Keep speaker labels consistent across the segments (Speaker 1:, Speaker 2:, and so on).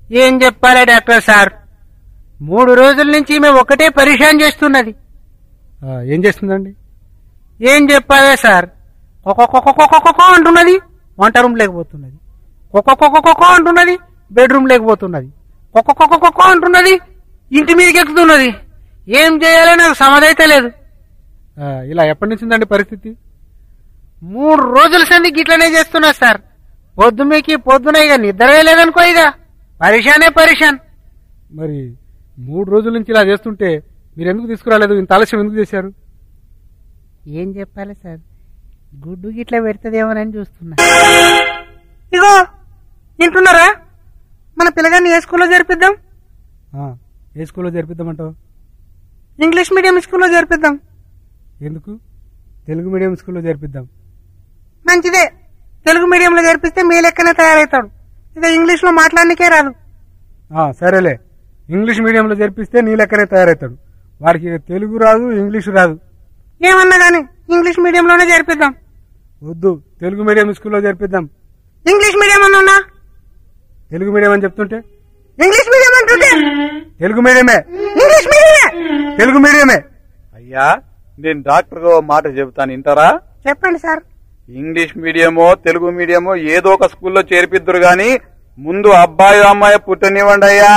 Speaker 1: ఏం చెప్పాలి doctor sir, 3 రోజుల నుంచి ఈమె ఒకటే పరిశాన్ చేస్తున్నది.
Speaker 2: ఏం చేస్తుందండి?
Speaker 1: ఏం చెప్పాలే సార్, కొకొకొకొకొకొకొ అంటున్నది, వంట రూమ్ లేకపోతున్నది. కొకొకొకొకొకొ అంటున్నది, బెడ్రూమ్ లేకపోతున్నది. కొకొకొకొకొ అంటున్నది, ఇంటి మీదకి ఎక్కుతున్నది. ఏం చేయాలో నాకు సమదైతే లేదు.
Speaker 2: ఇలా ఎప్పటి నుంచి ఉందండి పరిస్థితి?
Speaker 1: 3 రోజుల సంది గిట్లనే చేస్తున్నా సార్. పొద్దుమేకి పొద్దున ఇక నిద్రే లేదనుకో, ఇక పరిశానే పరిశాన్.
Speaker 2: మరి 3 రోజుల నుంచి ఇలా చేస్తుంటే మీరు ఎందుకు తీసుకురాలేదు? ఇంత ఆలస్యం ఎందుకు చేశారు?
Speaker 1: ఏం చెప్పాలి సార్, గుడ్డు గిట్లా పెడుతుందేమోనని చూస్తున్నా. ఇగో వింటున్నారా, మన పిల్లగాన్ని ఏ స్కూల్లో జరిపిద్దాం?
Speaker 2: ఏ స్కూల్లో జరిపిద్దామంటావు?
Speaker 1: ఇంగ్లీష్ మీడియం స్కూల్లో జరిపిద్దాం.
Speaker 2: ఎందుకు? తెలుగు మీడియం స్కూల్లో జరిపిద్దాం.
Speaker 1: మంచిదే, తెలుగు మీడియంలో జరిపిస్తే మీ లెక్కనే తయారవుతాడు. ఇక ఇంగ్లీష్ లో మాట్లాడనికే రాదు.
Speaker 2: సరేలే, ఇంగ్లీష్ మీడియంలో జరిపిస్తే నీ లెక్కనే తయారవుతాడు. వాడికి తెలుగు రాదు, ఇంగ్లీషు రాదు.
Speaker 1: ఏమన్నా గానీ ఇంగ్లీష్ మీడియంలోనే జరిపిద్దాం.
Speaker 2: వద్దు, తెలుగు మీడియం స్కూల్లో జరిపిద్దాం.
Speaker 1: ఇంగ్లీష్ మీడియం అన్నా?
Speaker 2: తెలుగు మీడియం అని చెప్తుంటే
Speaker 1: ఇంగ్లీష్ మీడియం అంటుంటే
Speaker 2: తెలుగు మీడియమే,
Speaker 1: ఇంగ్లీష్ మీడియమే,
Speaker 2: తెలుగు మీడియమే.
Speaker 3: అయ్యా, నేను డాక్టర్ గా మాట చెబుతాను, వింటారా?
Speaker 1: చెప్పండి సార్.
Speaker 3: ఇంగ్లీష్ మీడియమో తెలుగు మీడియమో ఏదో ఒక స్కూల్లో చేర్పిద్దురు గాని ముందు అబ్బాయి అమ్మాయి పుట్టనివ్వండి అయ్యా.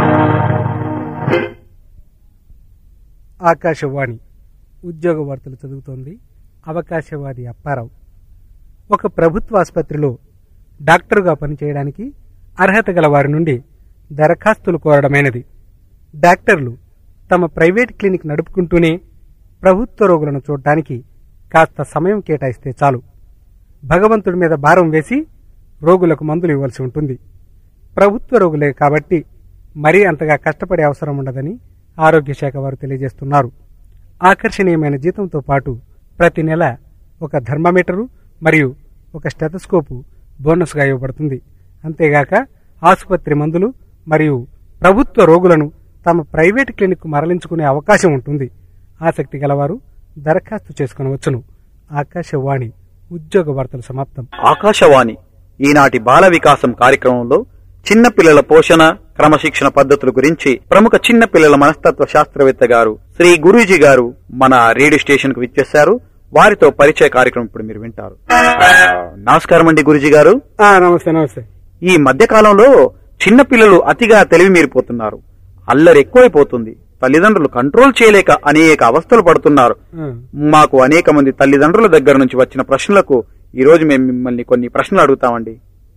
Speaker 2: ఆకాశవాణి ఉద్యోగ వార్తలు చదువుతోంది అవకాశవాది అప్పారావు. ఒక ప్రభుత్వ ఆసుపత్రిలో డాక్టరుగా పనిచేయడానికి అర్హత గల వారి నుండి దరఖాస్తులు కోరడమైనది. డాక్టర్లు తమ ప్రైవేట్ క్లినిక్ నడుపుకుంటూనే ప్రభుత్వ రోగులను చూడటానికి కాస్త సమయం కేటాయిస్తే చాలు. భగవంతుడి మీద భారం వేసి రోగులకు మందులు ఇవ్వాల్సి ఉంటుంది. ప్రభుత్వ రోగులే కాబట్టి మరీ అంతగా కష్టపడే అవసరం ఉండదని ఆరోగ్య శాఖ వారు తెలియజేస్తున్నారు. ఆకర్షణీయమైన జీతంతో పాటు ప్రతి నెల ఒక థర్మామీటరు మరియు ఒక స్టెథోస్కోపు బోనస్గా ఇవ్వబడుతుంది. అంతేగాక ఆసుపత్రి మందులు మరియు ప్రభుత్వ రోగులను తమ ప్రైవేట్ క్లినిక్ మరలించుకునే అవకాశం ఉంటుంది. ఆసక్తి గలవారు దరఖాస్తు చేసుకునవచ్చును. ఆకాశవాణి ఉద్యోగ వార్తలు సమాప్తం.
Speaker 3: ఆకాశవాణి ఈనాటి బాల వికాసం కార్యక్రమంలో చిన్న పిల్లల పోషణ క్రమశిక్షణ పద్ధతుల గురించి ప్రముఖ చిన్న పిల్లల మనస్తత్వ శాస్త్రవేత్త గారు శ్రీ గురూజీ గారు మన రేడియో స్టేషన్ కు విచ్చేశారు. వారితో పరిచయ కార్యక్రమం ఇప్పుడు మీరు వింటారు. నమస్కారం అండి గురూజీ గారు.
Speaker 2: నమస్తే. నమస్తే.
Speaker 3: ఈ మధ్య కాలంలో చిన్న పిల్లలు అతిగా తెలివి మీరిపోతున్నారు. అల్లరి ఎక్కువైపోతుంది. తల్లిదండ్రులు కంట్రోల్ చేయలేక అనేక అవస్థలు పడుతున్నారు. మాకు అనేక మంది తల్లిదండ్రుల దగ్గర నుంచి వచ్చిన ప్రశ్నలకు ఈ రోజు మేము మిమ్మల్ని కొన్ని ప్రశ్నలు అడుగుతామండి.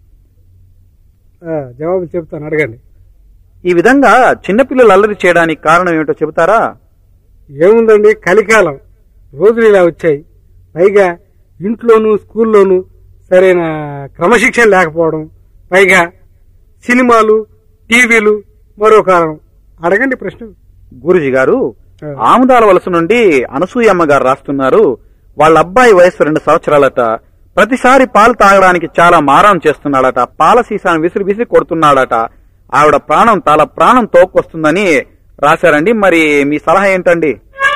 Speaker 2: జవాబు చెప్తాను, అడగండి.
Speaker 3: ఈ విధంగా చిన్నపిల్లలు అల్లరి చేయడానికి కారణం ఏమిటో చెబుతారా?
Speaker 2: ఏముందండి, కలికాలం రోజులు ఇలా వచ్చాయి. పైగా ఇంట్లోనూ స్కూల్లోనూ సరైన క్రమశిక్షణ లేకపోవడం, పైగా సినిమాలు టీవీలు మరో కారణం. అడగండి ప్రశ్న.
Speaker 3: గురుజీ గారు, ఆముదాల వలస నుండి అనసూయమ్మ గారు రాస్తున్నారు. వాళ్ళ అబ్బాయి వయసు 2 సంవత్సరాలట. ప్రతిసారి పాలు తాగడానికి చాలా మారం చేస్తున్నాడట. పాల సీసాను విసిరి విసిరి కొడుతున్నాడట. ఆవిడ ప్రాణం తోక్కొస్తుందని రాశారండి. మరి మీ సలహా ఏంటండి?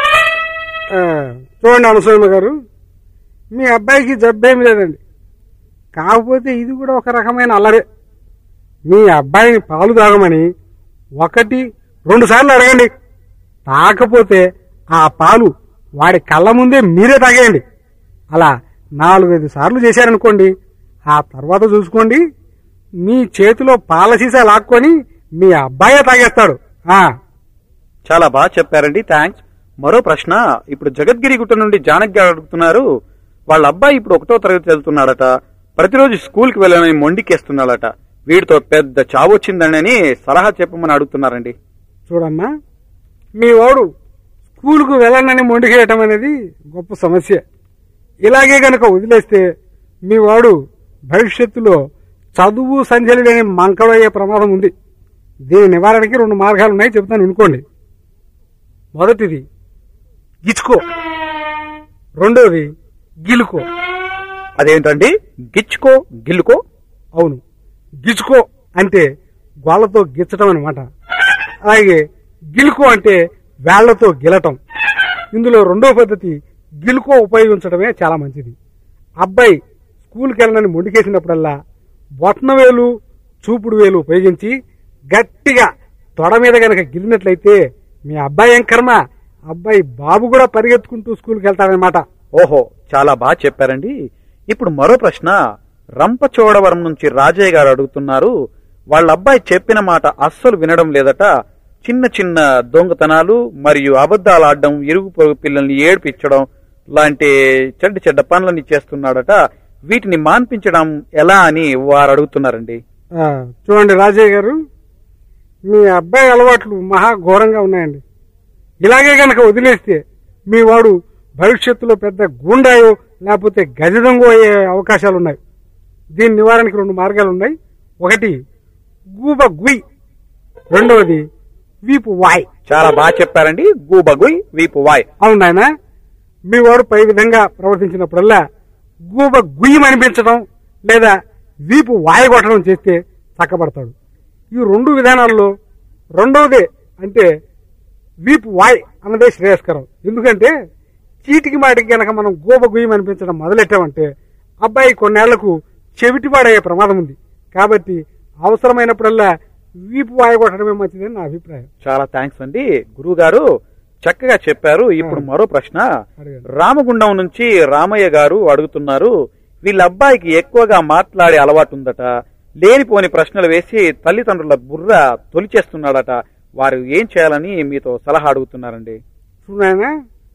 Speaker 2: చూడండి అనసూయమ్మ గారు, మీ అబ్బాయికి జబ్బేమి లేదండి. కాకపోతే ఇది కూడా ఒక రకమైన అల్లరే. మీ అబ్బాయిని పాలు తాగమని 1-2 సార్లు అడగండి. తాకపోతే ఆ పాలు వాడి కళ్ళ ముందే మీరే తాగేయండి. అలా 4-5 సార్లు చేశారనుకోండి, ఆ తర్వాత చూసుకోండి, మీ చేతిలో పాల సీసా లాక్కొని మీ అబ్బాయే తాగేస్తాడు.
Speaker 3: చాలా బాగా చెప్పారండి, థ్యాంక్స్. మరో ప్రశ్న. ఇప్పుడు జగద్గిరి గుట్ట నుండి జానకి గారు అడుగుతున్నారు. వాళ్ళ అబ్బాయి ఇప్పుడు 1వ తరగతి చదువుతున్నాడట. ప్రతిరోజు స్కూల్ కి వెళ్ళని మొండికేస్తున్నాడట. వీడితో పెద్ద చావొచ్చిందని సలహా చెప్పమని అడుగుతున్నారండి.
Speaker 2: చూడమ్మా, మీ వాడు స్కూల్కు వెళ్ళనని మొండికేయటం అనేది గొప్ప సమస్య. ఇలాగే గనక వదిలేస్తే మీ వాడు భవిష్యత్తులో చదువు సంధ్యలు లేని మంకడయ్యే ప్రమాదం ఉంది. దీని నివారణకి 2 మార్గాలు ఉన్నాయి, చెబుతాను వినుకోండి. మొదటిది గిచ్చుకో, రెండోది గిలుకో.
Speaker 3: అదేంటండి గిచ్చుకో గిల్లుకో?
Speaker 2: అవును, గిచ్చుకో అంటే గోళ్లతో గిచ్చటం అనమాట. అలాగే గిలుకో అంటే వేళ్లతో గిలటం. ఇందులో రెండో పద్ధతి గిలుకో ఉపయోగించడమే చాలా మంచిది. అబ్బాయి స్కూల్కి వెళ్ళనని మొండికేసినప్పుడల్లా బొట్న వేలు చూపుడు వేలు ఉపయోగించి గట్టిగా తొడ మీద గనక గిల్లినట్లయితే మీ అబ్బాయి ఏం కర్మ, అబ్బాయి బాబు కూడా పరిగెత్తుకుంటూ స్కూల్కి వెళ్తాడనమాట.
Speaker 3: ఓహో, చాలా బాగా చెప్పారండి. ఇప్పుడు మరో ప్రశ్న రంపచోడవరం నుంచి రాజయ్య గారు అడుగుతున్నారు. వాళ్ళ అబ్బాయి చెప్పిన మాట అస్సలు వినడం లేదట. చిన్న చిన్న దొంగతనాలు మరియు అబద్ధాలు ఆడడం, ఇరుగు పొరుగు పిల్లల్ని ఏడ్పించడం లాంటి చెడ్డ పనులని చేస్తున్నాడట. వీటిని మాన్పించడం ఎలా అని వారు అడుగుతున్నారండి.
Speaker 2: చూడండి రాజయ్య గారు, మీ అబ్బాయి అలవాట్లు మహా ఘోరంగా ఉన్నాయండి. ఇలాగే గనక వదిలేస్తే మీ వాడు భవిష్యత్తులో పెద్ద గూండాయో లేకపోతే గజ దొంగ అయ్యే అవకాశాలున్నాయి. దీని నివారణకి 2 మార్గాలు ఉన్నాయి. ఒకటి గూబ గుయ్, రెండవది వీపు వాయ్.
Speaker 3: చాలా బాగా చెప్పారండి. గూబగుయ్, వీపు వాయ్.
Speaker 2: అవును నాయన, మీ వాడు పై విధంగా ప్రవర్తించినప్పుడల్లా గూబ గుయ్యం అనిపించడం లేదా వీపు వాయ కొట్టడం చేస్తే చక్కబడతాడు. ఈ 2 విధానాల్లో రెండవదే అంటే వీపు వాయ్ అన్నదే శ్రేయస్కరం. ఎందుకంటే చీటికి మాటికి గనక మనం గూబ గుయ్యం అనిపించడం మొదలెట్టామంటే అబ్బాయి కొన్నేళ్లకు చెవిటివాడయ్యే ప్రమాదం ఉంది. కాబట్టి అవసరమైనప్పుడల్లా వీపు వాయ కొట్టడమే మంచిదని నా అభిప్రాయం.
Speaker 3: చాలా థ్యాంక్స్ అండి గురువు గారు, చక్కగా చెప్పారు. ఇప్పుడు మరో ప్రశ్న రామగుండం నుంచి రామయ్య గారు అడుగుతున్నారు. వీళ్ళ అబ్బాయికి ఎక్కువగా మాట్లాడే అలవాటు ఉందట. లేనిపోని ప్రశ్నలు వేసి తల్లిదండ్రుల బుర్ర తొలిచేస్తున్నాడట. వారు ఏం చేయాలని మీతో సలహా అడుగుతున్నారండి.
Speaker 2: చూడానా,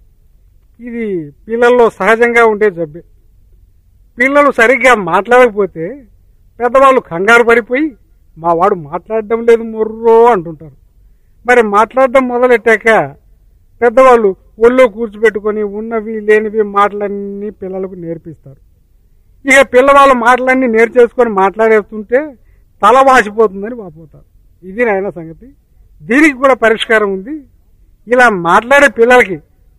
Speaker 2: ఇది పిల్లల్లో సహజంగా ఉండే జబ్బే. పిల్లలు సరిగ్గా మాట్లాడకపోతే పెద్దవాళ్ళు కంగారు పడిపోయి మా వాడు మాట్లాడడం లేదు మొర్రో అంటుంటారు. మరి మాట్లాడడం మొదలెట్టాక పెద్దవాళ్ళు ఒళ్ళో కూర్చోబెట్టుకొని ఉన్నవి లేనివి మాటలన్నీ పిల్లలకు నేర్పిస్తారు. ఇక పిల్లవాళ్ళు మాటలన్నీ నేర్చేసుకొని మాట్లాడేస్తుంటే తల వాసిపోతుందని వాపోతారు. ఇది నాయన సంగతి. దీనికి కూడా పరిష్కారం ఉంది. ఇలా మాట్లాడే పిల్లలకి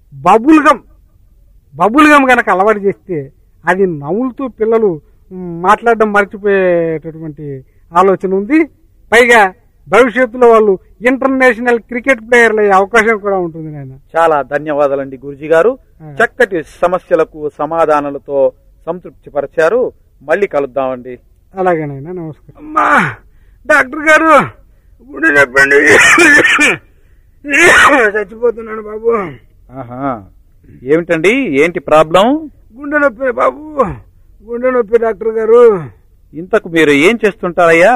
Speaker 2: బబుల్ గమ్ కనుక అలవాటు చేస్తే అది నవ్వులుతూ పిల్లలు మాట్లాడడం మర్చిపోయేటటువంటి ఆలోచన ఉంది. పైగా భవిష్యత్తులో వాళ్ళు ఇంటర్నేషనల్ క్రికెట్ ప్లేయర్లు అయ్యే అవకాశం కూడా ఉంటుంది నాయన.
Speaker 3: చాలా ధన్యవాదాలండి గురుజీ గారు. చక్కటి సమస్యలకు సమాధానాలతో సంతృప్తి పరిచారు. మళ్ళీ కలుద్దామండి.
Speaker 2: అలాగేనైనా, నమస్కారం. అమ్మా డాక్టర్ గారు, గుండె చెప్పండి, చచ్చిపోతున్నాను బాబు.
Speaker 3: ఏమిటండి, ఏంటి ప్రాబ్లం?
Speaker 2: గుండె నొప్పి బాబు, గుండె నొప్పి డాక్టర్ గారు.
Speaker 3: ఇంతకు మీరు ఏం చేస్తుంటారయ్యా?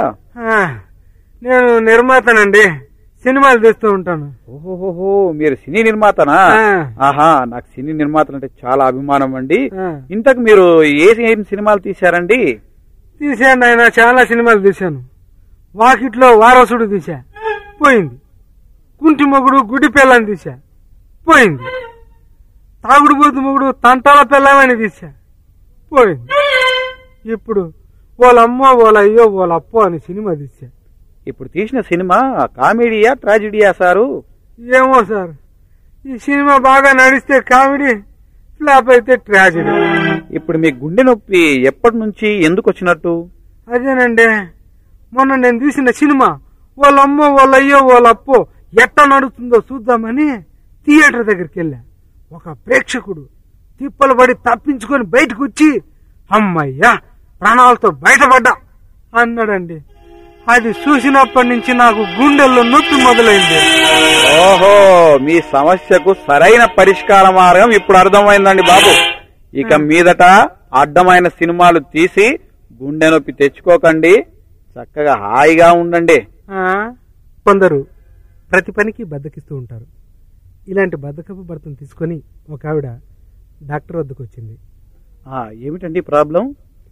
Speaker 2: నేను నిర్మాతనండి, సినిమాలు తీస్తూ ఉంటాను.
Speaker 3: ఓహోహో, మీరు సినీ నిర్మాతనా? ఆహా, నాకు సినీ నిర్మాతలు అంటే చాలా అభిమానం అండి. ఇంతకు మీరు ఏం సినిమాలు తీశారండి?
Speaker 2: తీశాను ఆయన, చాలా సినిమాలు తీశాను. వాకిట్లో వారసుడు తీశా, పోయింది. కుంటి మొగుడు గుడి పిల్లని తీశా, పోయింది. తాగుడు పోతు మొగుడు తంటాల పిల్లమని తీశా, పోయింది. ఇప్పుడు వాళ్ళమ్మో వాళ్ళయ్యో వాళ్ళప్పో అని సినిమా తీశా.
Speaker 3: ఇప్పుడు తీసిన సినిమా కామెడీయా ట్రాజిడీయా సారు?
Speaker 2: ఏమో సార్, ఈ సినిమా బాగా నడిస్తే కామెడీ, ఫ్లాప్ అయితే ట్రాజిడీ.
Speaker 3: ఇప్పుడు మీ గుండె నొప్పి ఎప్పటి నుంచి ఎందుకు వచ్చినట్టు?
Speaker 2: అదేనండి, మొన్న నేను తీసిన సినిమా వాళ్ళమ్మో వాళ్ళయ్యో వాళ్ళప్పో ఎట్లా నడుస్తుందో చూద్దామని థియేటర్ దగ్గరికి వెళ్ళా. ఒక ప్రేక్షకుడు తిప్పలు పడి తప్పించుకొని బయటకు వచ్చి అమ్మయ్యా ప్రాణాలతో బయటపడ్డా అన్నాడండి. అది చూసినప్పటి నుంచి నాకు గుండెల్లో నొప్పి మొదలైంది.
Speaker 3: ఓహో, మీ సమస్యకు సరైన పరిష్కార మార్గం ఇప్పుడు అర్థమైందండి బాబు. ఇక మీదట అడ్డమైన సినిమాలు తీసి గుండె నొప్పి తెచ్చుకోకండి, చక్కగా హాయిగా ఉండండి.
Speaker 2: కొందరు ప్రతి పనికి బద్దకిస్తూ ఉంటారు. ఇలాంటి బద్దకపు భర్తను తీసుకొని ఒక ఆవిడ డాక్టర్ వద్దకు వచ్చింది.
Speaker 3: ఏమిటండి ప్రాబ్లం?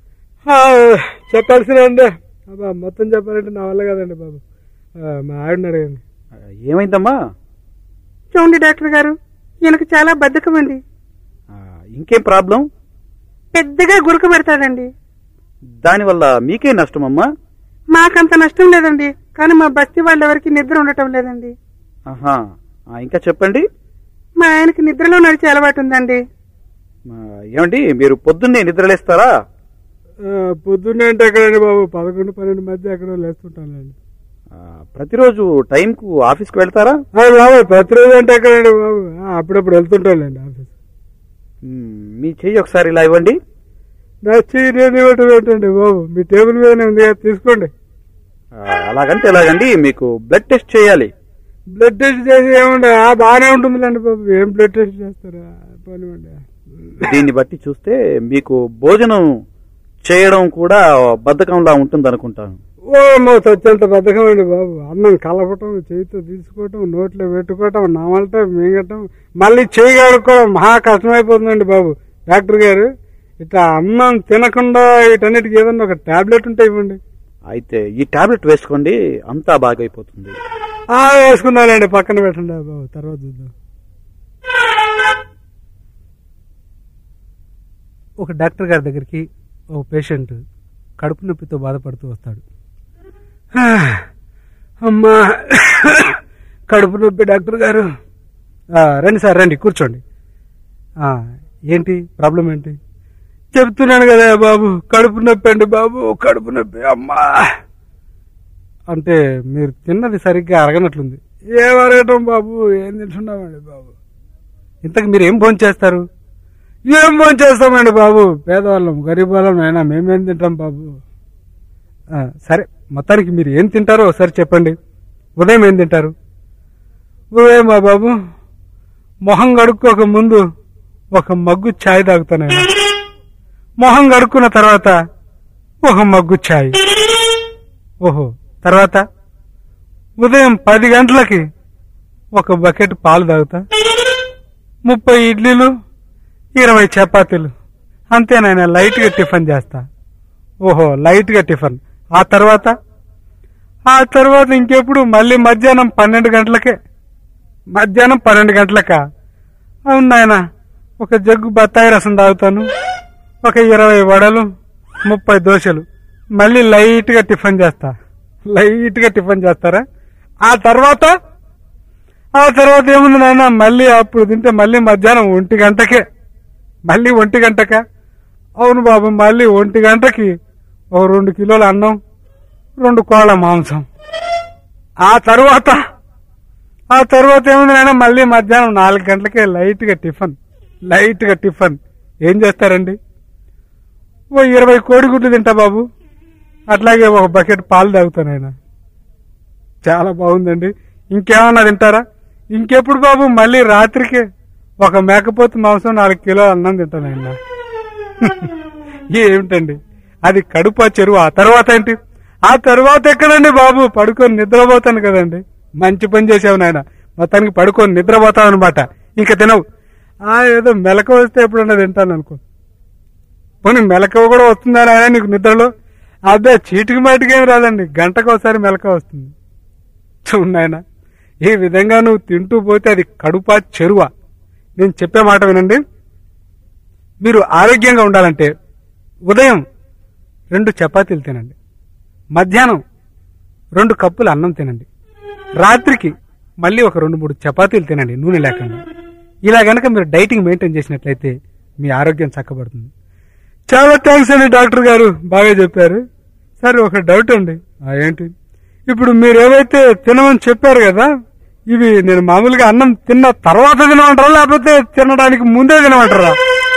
Speaker 2: చెప్పాల్సిన అండి, మొత్తం చెప్పాలంటే నా వల్ల కదండి బాబు. మా ఆవిడని అడగండి.
Speaker 3: ఏమైందమ్మా?
Speaker 4: చూడండి డాక్టర్ గారు, ఈయనకు చాలా బద్ధకం అండి.
Speaker 3: ఇంకేం ప్రాబ్లం?
Speaker 4: పెద్దగా గురక పెడతాడండి.
Speaker 3: దానివల్ల మీకే నష్టమమ్మా?
Speaker 4: మాకంత నష్టం లేదండి, కానీ మా బస్తీ వాళ్ళెవరికి నిద్ర ఉండటం లేదండి.
Speaker 3: ఇంకా చెప్పండి.
Speaker 4: మా ఆయనకి నిద్రలో నడిచే అలవాటు ఉందండి.
Speaker 3: ఏమండి, మీరు పొద్దున్నే నిద్రలేస్తారా?
Speaker 2: పొద్దున్నే అంటే ఎక్కడండి బాబు, 11-12 మధ్య ఎక్కడో లేస్తుంటానండి.
Speaker 3: ప్రతిరోజు టైంకు ఆఫీస్కి వెళ్తారా?
Speaker 2: బాబు ప్రతిరోజు అంటే ఎక్కడండి బాబు, అప్పుడప్పుడు వెళ్తుంటానండి ఆఫీస్.
Speaker 3: మీ చెయ్యి ఒకసారి ఇలా ఇవ్వండి.
Speaker 2: నా చెయ్యి నేను ఇవ్వటం ఏంటండి బాబు, మీ టేబుల్ మీదనే ఉంది కదా, తీసుకోండి.
Speaker 3: అలాగంటే ఎలాగండి, మీకు బ్లడ్ టెస్ట్ చేయాలి.
Speaker 2: బ్లడ్ టెస్ట్ చేసి ఏమండి బాగానే ఉంటుందిలేండి బాబు, ఏం బ్లడ్ టెస్ట్ చేస్తారా పోనివ్వండి.
Speaker 3: దీన్ని బట్టి చూస్తే మీకు భోజనం చేయడం కూడా బద్ధకంలా ఉంటుంది అనుకుంటాను.
Speaker 2: ఓ చచ్చేంత బద్ధకం అండి బాబు. అన్నం కలపటం, చేతితో తీసుకోవటం, నోట్లో పెట్టుకోవటం, నమలటం, మింగటం, మళ్ళీ చేయి కడుక్కోవడం మహా కష్టమైపోతుందండి బాబు. డాక్టర్ గారు ఇట్లా అన్నం తినకుండా వీటన్నిటికి ఏదన్నా ఒక టాబ్లెట్ ఉంటే ఇవ్వండి.
Speaker 3: అయితే ఈ టాబ్లెట్ వేసుకోండి, అంతా బాగైపోతుంది.
Speaker 2: వేసుకున్నానండి, పక్కన పెట్టండి బాబు, తర్వాత చూద్దాం. ఒక డాక్టర్ గారి దగ్గరికి ఒక పేషెంట్ కడుపు నొప్పితో బాధపడుతూ వస్తాడు. అమ్మా కడుపు నొప్పి డాక్టర్ గారు. రండి సార్, రండి కూర్చోండి. ఏంటి ప్రాబ్లం ఏంటి? చెప్తున్నాను కదా బాబు, కడుపు నొప్పి అండి బాబు, కడుపు నొప్పి. అమ్మా అంటే మీరు తిన్నది సరిగ్గా అరగనట్లుంది. ఏం అరగటం బాబు, ఏం తింటున్నామండి బాబు. ఇంతకు మీరు ఏం భోజనం చేస్తారు? ఏం భోజనం చేస్తామండి బాబు, పేదవాళ్ళం, గరీబ్ వాళ్ళం, అయినా మేమేం తింటాం బాబు. సరే, మొత్తానికి మీరు ఏం తింటారో ఒకసారి చెప్పండి. ఉదయం ఏం తింటారు? ఉదయం మా బాబు మొహం కడుక్కోక ముందు ఒక మగ్గు ఛాయ్ తాగుతాను. మొహం కడుక్కున్న తర్వాత ఒక మగ్గు ఛాయ్. ఓహో, తర్వాత ఉదయం 10 గంటలకి ఒక బకెట్ పాలు తాగుతా. 30 ఇడ్లీలు, 20 చపాతీలు, అంతేనాయన. లైట్ గా టిఫిన్ చేస్తా. ఓహో, లైట్ గా టిఫిన్. ఆ తర్వాత ఇంకెప్పుడు మళ్ళీ మధ్యాహ్నం 12 గంటలకే. మధ్యాహ్నం 12 గంటలకా? అవును నాయన, ఒక జగ్గు బత్తాయి రసం తాగుతాను, ఒక 20 వడలు, 30 దోశలు, మళ్ళీ లైట్ గా టిఫిన్ చేస్తా. లైట్ గా టిఫిన్ చేస్తారా? ఆ తర్వాత ఏముంది నాయన, మళ్ళీ అప్పుడు తింటే మళ్ళీ మధ్యాహ్నం 1 గంటకే. మళ్ళీ 1 గంటకా? అవును బాబు, మళ్ళీ 1 గంటకి ఓ 2 కిలోల అన్నం, 2 కోళ్ళ మాంసం. ఆ తర్వాత ఏముంది నాయన, మళ్ళీ మధ్యాహ్నం 4 గంటలకే లైట్ గా టిఫిన్. లైట్ గా టిఫిన్ ఏం చేస్తారండి? ఓ 20 కోడిగుడ్లు తింటా బాబు, అట్లాగే ఒక బకెట్ పాలు తాగుతాను ఆయన. చాలా బాగుందండి. ఇంకేమన్నా తింటారా? ఇంకెప్పుడు బాబు, మళ్ళీ రాత్రికి ఒక మేకపోతు మాంసం, 4 కిలోల అన్నం తింటాను ఆయన. ఏమిటండి అది, కడుపు చెరువు. ఆ తర్వాత ఏంటి? ఆ తర్వాత ఎక్కడండి బాబు, పడుకొని నిద్రపోతాను కదండి. మంచి పని చేసావు నాయన, మొత్తానికి పడుకొని నిద్రపోతావు అనమాట. ఇంకా తినవు. ఏదో మెలక వస్తే ఎప్పుడన్నా తింటాను అనుకో. పోనీ మెలక కూడా వస్తుందా నాయన నీకు నిద్రలో? అదే చీటికి మాటికి ఏమి రాదండి, గంటకు ఒకసారి మెలక వస్తుంది. చూడాయన, ఈ విధంగా నువ్వు తింటూ పోతే అది కడుపా చెరువా. నేను చెప్పే మాట వినండి. మీరు ఆరోగ్యంగా ఉండాలంటే ఉదయం 2 చపాతీలు తినండి, మధ్యాహ్నం 2 కప్పులు అన్నం తినండి, రాత్రికి మళ్ళీ ఒక 2-3 చపాతీలు తినండి నూనె లేకుండా. ఇలా గనక మీరు డైటింగ్ మెయింటైన్ చేసినట్లయితే మీ ఆరోగ్యం చక్కబడుతుంది. చాలా థ్యాంక్స్ అండి డాక్టర్ గారు, బాగా చెప్పారు. సరే, ఒక డౌట్ అండి. ఏంటి? ఇప్పుడు మీరు ఏవైతే తినమని చెప్పారు కదా, ఇవి నేను మామూలుగా అన్నం తిన్న తర్వాత తినమంటారా, లేకపోతే తినడానికి ముందే తినమంటారా?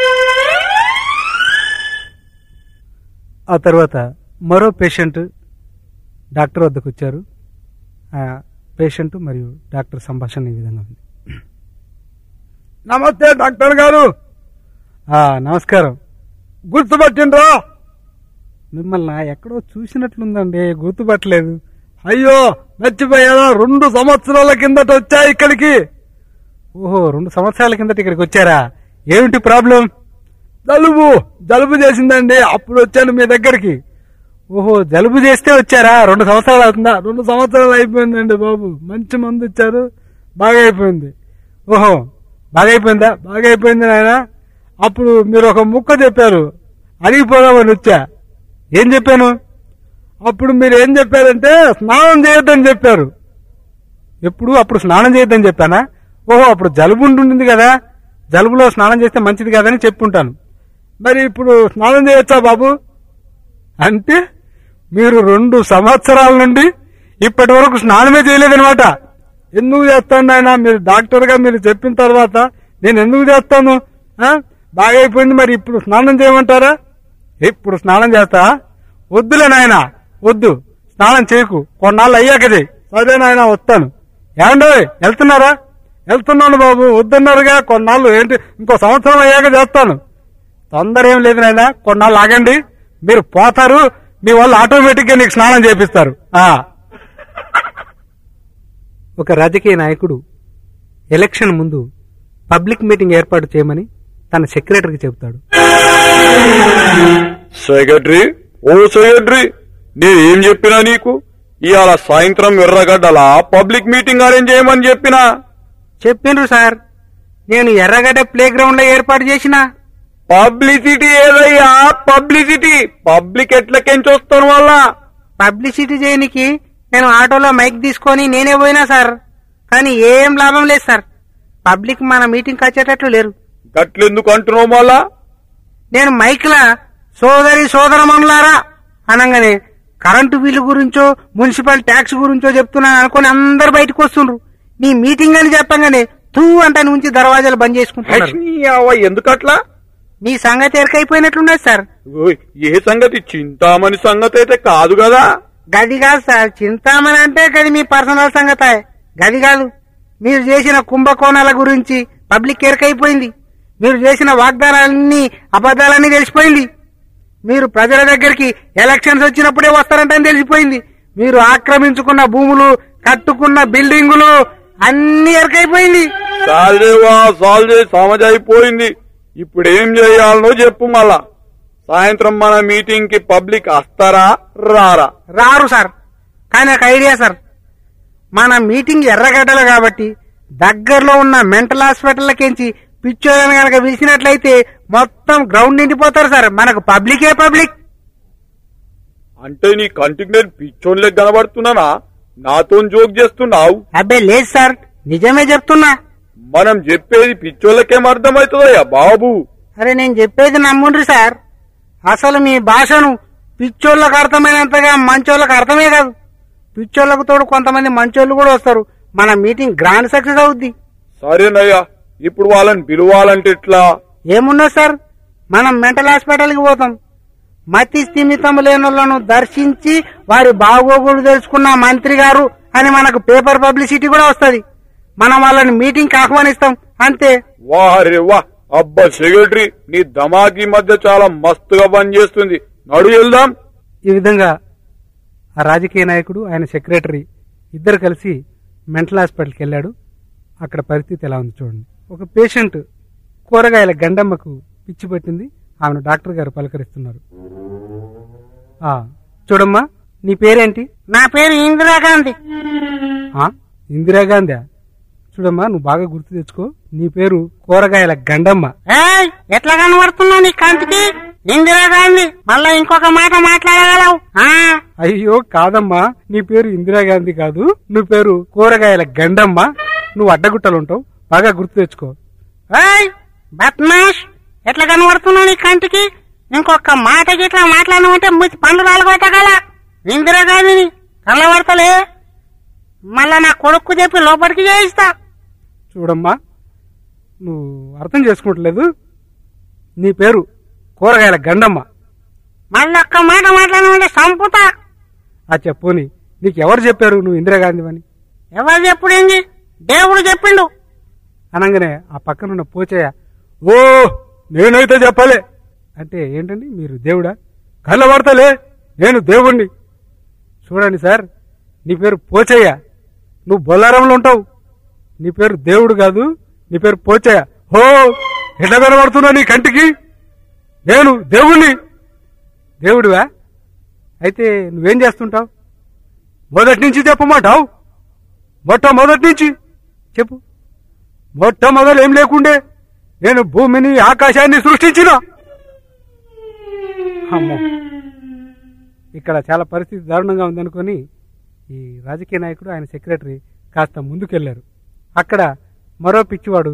Speaker 2: ఆ తర్వాత మరో పేషెంట్ డాక్టర్ వద్దకు వచ్చారు. పేషెంట్ మరియు డాక్టర్ సంభాషణ ఈ విధంగా ఉంది. నమస్తే డాక్టర్ గారు. నమస్కారం. గుర్తుపట్టిండ్రా? మిమ్మల్ని ఎక్కడో చూసినట్లుందండి, గుర్తుపట్టలేదు. అయ్యో మర్చిపోయారా, 2 సంవత్సరాల కిందట వచ్చా ఇక్కడికి. ఓహో, 2 సంవత్సరాల కిందట ఇక్కడికి వచ్చారా? ఏమిటి ప్రాబ్లం? జలుబు చేసిందండి, అప్పుడు వచ్చాను మీ దగ్గరికి. ఓహో, జలుబు చేస్తే వచ్చారా? 2 సంవత్సరాలు అవుతుందా? 2 సంవత్సరాలు అయిపోయిందండి బాబు. మంచి మందు ఇచ్చారు, బాగా అయిపోయింది. ఓహో, బాగా అయిపోయిందా? బాగా అయిపోయింది నాయన. అప్పుడు మీరు ఒక ముక్క చెప్పారు, అరిగిపోదామని వచ్చా. ఏం చెప్పాను? అప్పుడు మీరు ఏం చెప్పారంటే స్నానం చేయొద్దని చెప్పారు. అప్పుడు స్నానం చేయొద్దని చెప్పానా? ఓహో, అప్పుడు జలుబు ఉంటుంది కదా, జలుబులో స్నానం చేస్తే మంచిది కాదని చెప్పుంటాను. మరి ఇప్పుడు స్నానం చేయొచ్చా బాబు? అంటే మీరు 2 సంవత్సరాల నుండి ఇప్పటి వరకు స్నానమే చేయలేదనమాట. ఎందుకు చేస్తాను ఆయన? మీరు డాక్టర్ గా మీరు చెప్పిన తర్వాత నేను ఎందుకు చేస్తాను? బాగా అయిపోయింది, మరి ఇప్పుడు స్నానం చేయమంటారా? ఇప్పుడు స్నానం చేస్తా? వద్దులే నాయన, వద్దు. స్నానం చేయకు, కొన్నాళ్ళు అయ్యాక చేయి. సరే నాయన వస్తాను. ఏమండో వెళ్తున్నారా? వెళ్తున్నాను బాబు. వద్దన్నారుగా, కొన్నాళ్ళు ఏంటి, ఇంకో సంవత్సరం అయ్యాక చేస్తాను. తొందర ఏం లేదు నాయన, కొన్నాళ్ళు ఆగండి. మీరు పోతారు, మీ వాళ్ళు ఆటోమేటిక్ గా నీకు స్నానం చేపిస్తారు. ఒక రాజకీయ నాయకుడు ఎలక్షన్ ముందు పబ్లిక్ మీటింగ్ ఏర్పాటు చేయమని తన సెక్రటరీకి చెబుతాడు.
Speaker 3: సెక్రటరీ, ఓ సెక్రటరీ, నేనేం చెప్పినా నీకు? ఇవాళ సాయంత్రం ఎర్రగడ్డలా పబ్లిక్ మీటింగ్ అరేంజ్ చేయమని
Speaker 1: చెప్పిండ్రు సార్. నేను ఎర్రగడ్డ ప్లే గ్రౌండ్ లో ఏర్పాటు చేసిన.
Speaker 3: పబ్లిసిటీ ఏదయ్యా పబ్లిసిటీ? పబ్లిక్ ఎట్లకెంచొస్తాను వల్ల
Speaker 1: పబ్లిసిటీ చేయనికి నేను ఆటోలో మైక్ తీసుకొని నేనే పోయినా సార్. కానీ ఏం లాభం లేదు సార్. పబ్లిక్ మన మీటింగ్ వచ్చేటట్లు లేరు.
Speaker 3: గట్లెందుకు అంటున్నావు మళ్ళా?
Speaker 1: నేను మైక్ లా సోదరి సోదరమనులారా అనగానే కరెంటు బిల్లు గురించో మున్సిపల్ ట్యాక్స్ గురించో చెప్తున్నాను అనుకుని అందరు బయటకు వస్తుండ్రు. మీ మీటింగ్ అని చెప్పగానే తూ అంటే నుంచి దర్వాజాలు బంద్ చేసుకుంటున్నారు.
Speaker 3: ఎందుకట్లా?
Speaker 1: మీ సంగతి ఎరకైపోయినట్లున్నది సార్.
Speaker 3: ఏ సంగతి? చింతామణి సంగతి అయితే కాదు కదా.
Speaker 1: గది కాదు సార్. చింతామణి అంటే గది మీ పర్సనల్ సంగతే. గది కాదు, మీరు చేసిన కుంభకోణాల గురించి పబ్లిక్ ఎరకైపోయింది. మీరు చేసిన వాగ్దానాలన్నీ అబద్దాలన్నీ తెలిసిపోయింది. మీరు ప్రజల దగ్గరికి ఎలక్షన్స్ వచ్చినప్పుడే వస్తారంటని తెలిసిపోయింది. మీరు ఆక్రమించుకున్న భూములు, కట్టుకున్న బిల్డింగులు అన్ని ఎరకైపోయింది.
Speaker 3: సమజ్ అయిపోయింది. ఇప్పుడు ఏం చేయాలనో చెప్పు. మళ్ళా సాయంత్రం మన మీటింగ్ కి పబ్లిక్ వస్తారా రారా?
Speaker 1: రారు సార్. కానీ ఒక ఐడియా సార్. మన మీటింగ్ ఎర్రగడ్డలు కాబట్టి దగ్గరలో ఉన్న మెంటల్ హాస్పిటల్కించి పిచ్చోళ్ళని కనుక పిలిచినట్లయితే మొత్తం గ్రౌండ్ నిండిపోతారు సార్. మనకు పబ్లికే పబ్లిక్.
Speaker 3: అంటే నీ కంటికి నేను పిచ్చోళ్ళకి కనబడుతున్నానా? నాతో జోక్ చేస్తున్నావు?
Speaker 1: అబ్బే లేదు సార్, నిజమే చెప్తున్నా.
Speaker 3: మనం చెప్పేది పిచ్చోళ్ళకేం అర్థమవుతుందయ్యా బాబు?
Speaker 1: అరే నేను చెప్పేది నమ్ముండ్రి సార్. అసలు మీ భాషను పిచ్చోళ్ళకు అర్థమైనంతగా మంచోళ్ళకు అర్థమే కాదు. పిచ్చోళ్లకు తోడు కొంతమంది మంచోళ్ళు కూడా వస్తారు. మన మీటింగ్ గ్రాండ్ సక్సెస్ అవుద్ది.
Speaker 3: సరేనయ్యా, ఇప్పుడు వాళ్ళని పిలవాలంటే ఎట్లా?
Speaker 1: ఏమున్నది సార్, మనం మెంటల్ హాస్పిటల్కి పోతాం. మతి స్థిమితం లేనులను దర్శించి వారి బాగోగులు తెలుసుకున్న మంత్రి గారు అని మనకు పేపర్ పబ్లిసిటీ కూడా వస్తుంది. మనం వాళ్ళని మీటింగ్ ఆహ్వానిస్తాం అంతే.
Speaker 3: వారే వా, అబ్బా సెక్రటరీ, నీ దమాకి మధ్య చాలా మస్తుగా పనిచేస్తుంది. నడు వెళ్దాం.
Speaker 2: ఈ విధంగా ఆ రాజకీయ నాయకుడు, ఆయన సెక్రటరీ ఇద్దరు కలిసి మెంటల్ హాస్పిటల్కి వెళ్ళాడు. అక్కడ పరిస్థితి ఎలా ఉంది చూడండి. ఒక పేషెంట్ కూరగాయల గండమ్మకు పిచ్చి పట్టింది. ఆమెను డాక్టర్ గారు పలకరిస్తున్నారు. చూడమ్మా, నీ పేరేంటి?
Speaker 1: నా పేరు ఇందిరాగాంధీ.
Speaker 2: ఇందిరాగాంధీ? చూడమ్మా, నువ్వు బాగా గుర్తు తెచ్చుకో. నీ పేరు కూరగాయల గండమ్మ.
Speaker 1: ఎట్లా కనబడుతున్నావు నీ కంటికి? ఇందిరాగాంధీ మళ్ళా ఇంకొక మాట మాట్లాడగలవు?
Speaker 2: అయ్యో కాదమ్మా, నీ పేరు ఇందిరాగాంధీ కాదు, నువ్వు పేరు కూరగాయల గండమ్మ. నువ్వు అడ్డగుట్టలుంటావు, బాగా గుర్తు తెచ్చుకో.
Speaker 1: బద్మాష్, ఎట్లా కనబడుతున్నావు నీ కంటికి? ఇంకొక మాటకి ఇట్లా మాట్లాడమంటే పండ్లు రాలగొట్టగల. ఇందిరాగాంధీని కళ్ళబడతలే, మళ్ళా నా కొడుకు చెప్పి లోపలికి చేయిస్తా.
Speaker 2: చూడమ్మా, నువ్వు అర్థం చేసుకోవట్లేదు. నీ పేరు కూరగాయల గండమ్మ.
Speaker 1: మళ్ళీ ఒక్క మాట మాట్లాడమంటే సంపుతా.
Speaker 2: చెప్పుని, నీకు ఎవరు చెప్పారు నువ్వు ఇందిరాగాంధీ అని?
Speaker 1: ఎవరు చెప్పుడేంది? దేవుడు చెప్పిండు
Speaker 2: అనగానే ఆ పక్కనున్న పోచయ్య, ఓ నేనైతే చెప్పలే అంటే, ఏంటండి మీరు దేవుడా? కళ్ళబడతలే, నేను దేవుణ్ణి. చూడండి సార్, నీ పేరు పోచయ్య, నువ్వు బొల్లారంలో ఉంటావు. నీ పేరు దేవుడు కాదు, నీ పేరు పోచయ్య. హో, ఎట్లా కనబడుతున్నా నీ కంటికి? నేను దేవుణ్ణి. దేవుడివా? అయితే నువ్వేం చేస్తుంటావు? మొదటి నుంచి చెప్పమంటావు? మొట్టమొదటి నుంచి చెప్పు. మొట్టమొదలు ఏం లేకుండే నేను భూమిని ఆకాశాన్ని సృష్టించిన. అమ్మో, ఇక్కడ చాలా పరిస్థితి దారుణంగా ఉందనుకొని ఈ రాజకీయ నాయకుడు, ఆయన సెక్రటరీ కాస్త ముందుకెళ్లారు. అక్కడ మరో పిచ్చివాడు,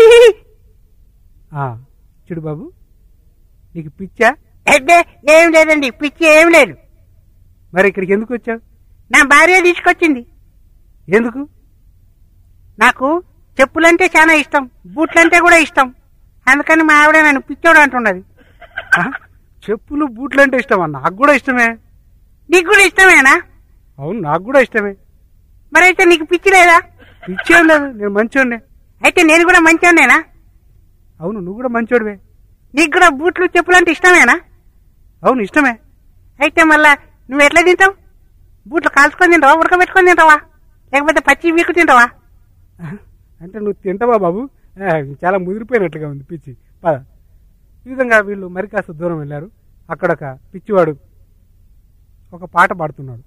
Speaker 2: చూడు బాబు, నీకు పిచ్చా?
Speaker 1: ఏం లేదండి, పిచ్చి ఏం లేదు.
Speaker 2: మరి ఇక్కడికి ఎందుకు వచ్చావు?
Speaker 1: నా భార్య తీసుకొచ్చింది.
Speaker 2: ఎందుకు?
Speaker 1: నాకు చెప్పులంటే చాలా ఇష్టం, బూట్లంటే కూడా ఇష్టం. అందుకని మా ఆవిడ నన్ను పిచ్చోడు అంటున్నది.
Speaker 2: చెప్పులు బూట్లంటే ఇష్టమా? నాకు కూడా ఇష్టమే.
Speaker 1: నీకు కూడా ఇష్టమేనా?
Speaker 2: అవును, నాకు కూడా ఇష్టమే.
Speaker 1: మరి అయితే నీకు పిచ్చి లేదా?
Speaker 2: ఇచ్చేం లేదు, నేను మంచోడ్నే.
Speaker 1: అయితే నేను కూడా మంచివాడినేనా?
Speaker 2: అవును, నువ్వు కూడా మంచోడివే.
Speaker 1: నీకు కూడా బూట్లు చెప్పులు అంటే ఇష్టమేనా?
Speaker 2: అవును, ఇష్టమే.
Speaker 1: అయితే మళ్ళా నువ్వు ఎట్లా తింటావు? బూట్లు కాల్చుకొని తింటావా, ఉడకబెట్టుకొని తింటావా, లేకపోతే పచ్చి వీకు తింటావా?
Speaker 2: అంటే నువ్వు తింటావా బాబు? చాలా ముదిరిపోయినట్లుగా ఉంది పిచ్చి. పద. ఈ విధంగా వీళ్ళు మరి కాస్త దూరం వెళ్ళారు. అక్కడ ఒక పిచ్చివాడు ఒక పాట పాడుతున్నాడు.